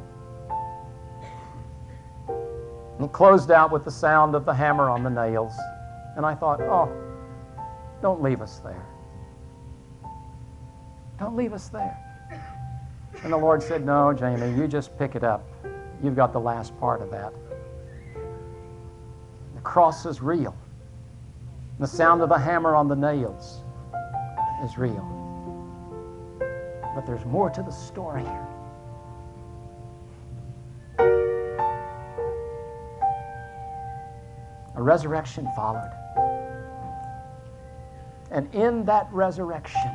And it closed out with the sound of the hammer on the nails. And I thought, oh, don't leave us there. Don't leave us there. And the Lord said, no, Jamie, you just pick it up. You've got the last part of that. The cross is real. The sound of the hammer on the nails is real. But there's more to the story. A resurrection followed. And in that resurrection,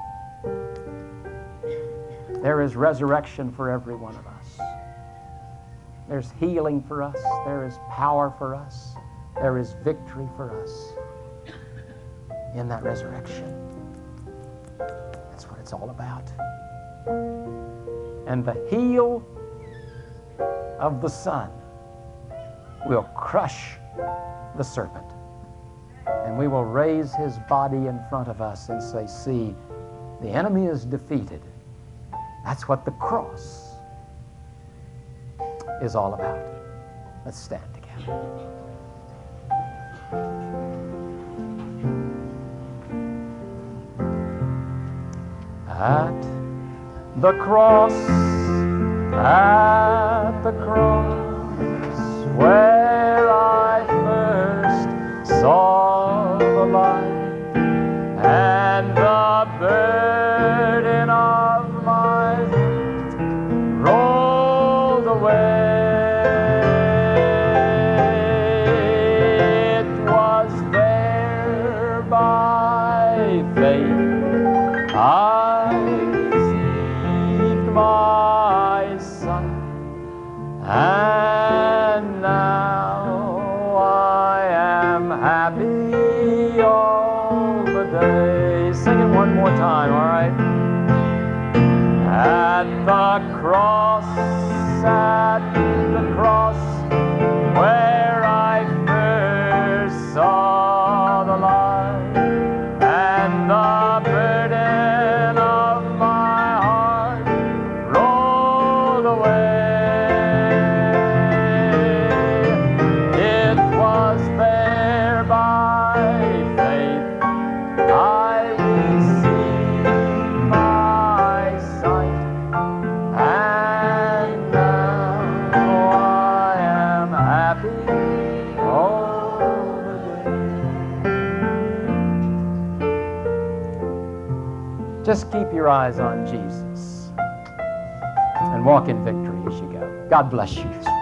there is resurrection for every one of us. There's healing for us. There is power for us. There is victory for us in that resurrection. That's what it's all about. And the heel of the Son will crush the serpent. And we will raise his body in front of us and say, see, the enemy is defeated. That's what the cross is all about. Let's stand together. At the cross, at the cross, where I first saw the light, and the burden of my rolled away. It was there by faith I received my sight, and now I am happy all the day. Sing it one more time, all right? At the cross, at the cross, where I first saw the light, and the burden of my heart rolled away. It was there by faith I received my sight, and now I am happy all the day. Just keep your eyes on Jesus and walk in victory as you go. God bless you.